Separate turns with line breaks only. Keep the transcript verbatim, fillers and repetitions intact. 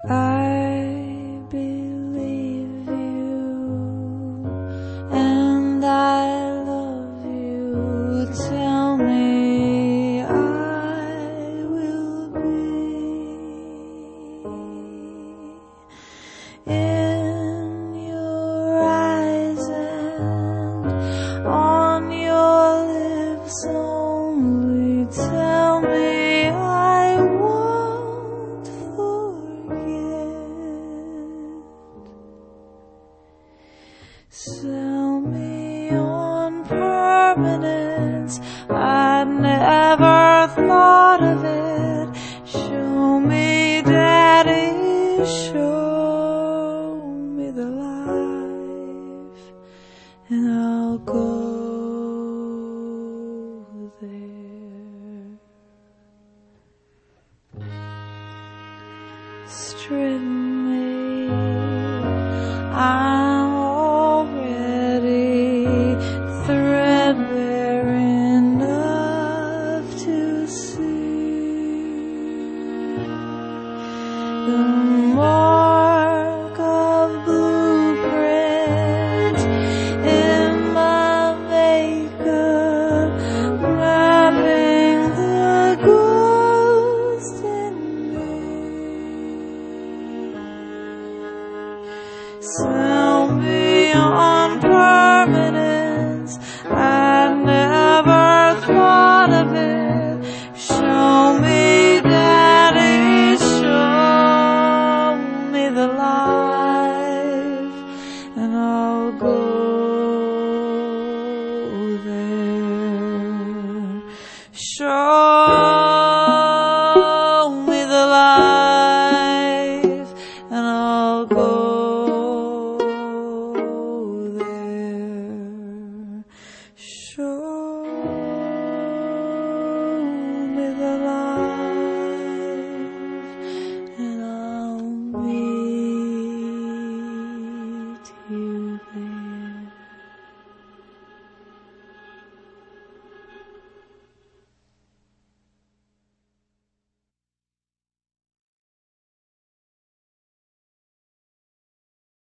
I believe you, and I love you. Tell me I will be in your eyes and on your lips only. Tell me I won't forget. Sell me on permanence, I'd never thought of it. Show me, Daddy, show me the life, and I'll go there. Strip me, I'm already threadbare enough to see the mark of blueprint in my makeup, mapping the ghost in me. Sell me on